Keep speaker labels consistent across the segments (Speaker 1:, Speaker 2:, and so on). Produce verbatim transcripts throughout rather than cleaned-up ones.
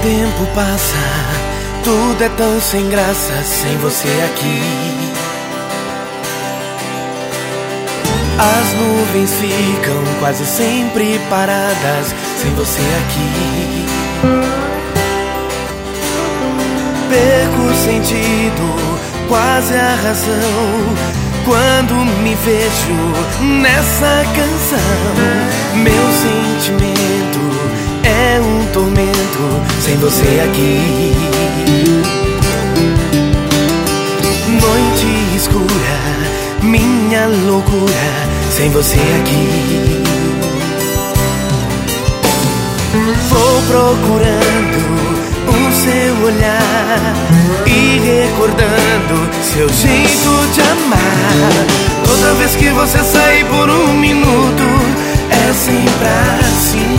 Speaker 1: tempo passa, tudo é tão sem graça sem você aqui. As nuvens ficam quase sempre paradas sem você aqui. Perco o sentido, quase a razão, quando me vejo nessa canção. Meu sentimento é um tormento sem você aqui. Noite escura, minha loucura sem você aqui. Vou procurando o seu olhar e recordando seu jeito de amar. Toda vez que você sai por um minuto, é sempre assim,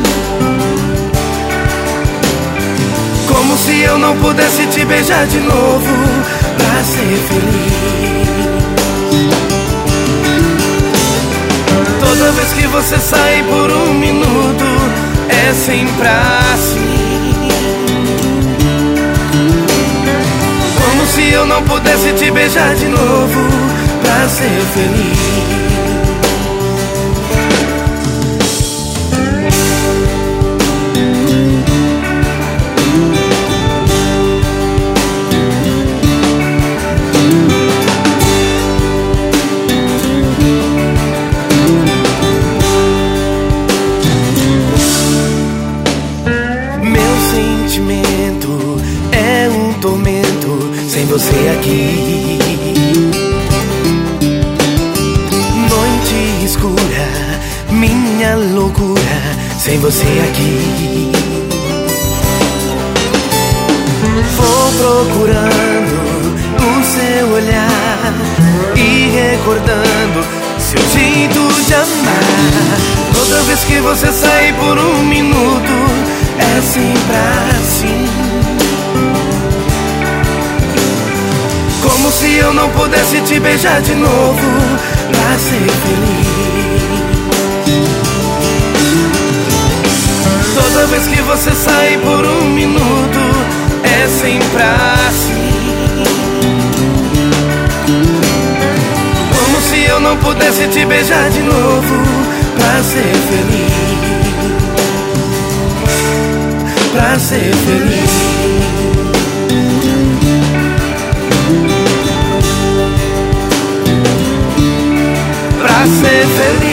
Speaker 1: como se eu não pudesse te beijar de novo pra ser feliz. Toda vez que você sai por um minuto, é sempre assim, como se eu não pudesse te beijar de novo pra ser feliz. É um tormento sem você aqui. Noite escura, minha loucura sem você aqui. Vou procurando o seu olhar e recordando seu jeito de amar. Toda vez que você sai por um minuto, é sempre assim, como se eu não pudesse te beijar de novo pra ser feliz. Toda vez que você sai por um minuto, é sempre assim, como se eu não pudesse te beijar de novo pra ser feliz. Pra ser feliz, pra ser feliz.